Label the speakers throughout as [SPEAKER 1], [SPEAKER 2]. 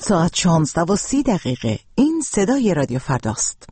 [SPEAKER 1] ساعت 16:30. این صدای رادیو فرداست.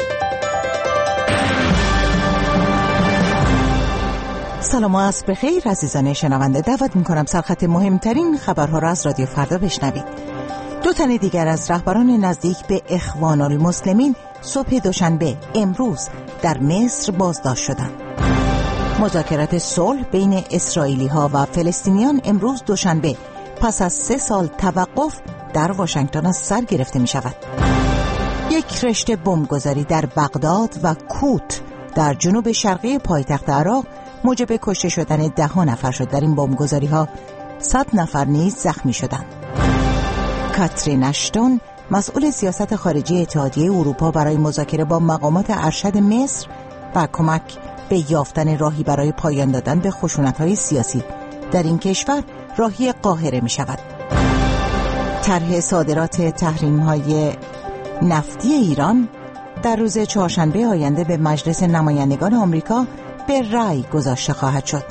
[SPEAKER 1] سلام و عصر بخیر عزیزان شنونده. دعوت میکنم سرخط مهمترین خبرها را از رادیو فردا بشنوید. 2 تن دیگر از رهبران نزدیک به اخوان المسلمین صبح دوشنبه امروز در مصر بازداشت شدند. مذاکرات صلح بین اسرائیلی‌ها و فلسطینیان امروز دوشنبه پس از 3 سال توقف در واشنگتن از سر گرفته می شود. یک رشته بمبگذاری در بغداد و کوت در جنوب شرقی پایتخت عراق موجب کشته شدن 10 نفر شد. در این بمبگذاری‌ها 100 نفر نیز زخمی شدند. کاترین اشتون مسئول سیاست خارجی اتحادیه اروپا برای مذاکره با مقامات ارشد مصر و کمک به یافتن راهی برای پایان دادن به خشونت‌های سیاسی در این کشور راهی قاهره می شود. طرح صادرات تحریم‌های نفتی ایران در روز چهارشنبه آینده به مجلس نمایندگان آمریکا به رأی گذاشته خواهد شد.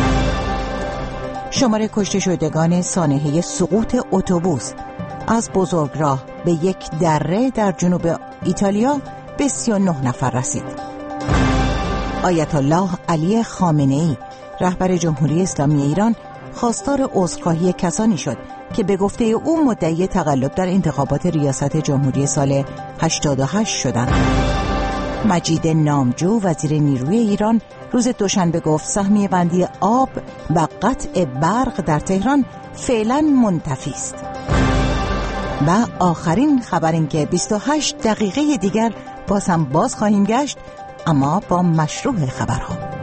[SPEAKER 1] شمار کشته شدگان سانحه سقوط اتوبوس از بزرگراه به یک دره در جنوب ایتالیا به 39 نفر رسید. آیت الله علی خامنه‌ای رهبر جمهوری اسلامی ایران خواستار عذرخواهی کسانی شد که به گفته او مدعی تقلب در انتخابات ریاست جمهوری سال 88 شدند. مجید نامجو وزیر نیروی ایران روز دوشنبه گفت سهمیه بندی آب و قطع برق در تهران فعلا منتفی است. و آخرین خبر این که 28 دقیقه دیگر باز خواهیم گشت، اما با مشروع خبرها.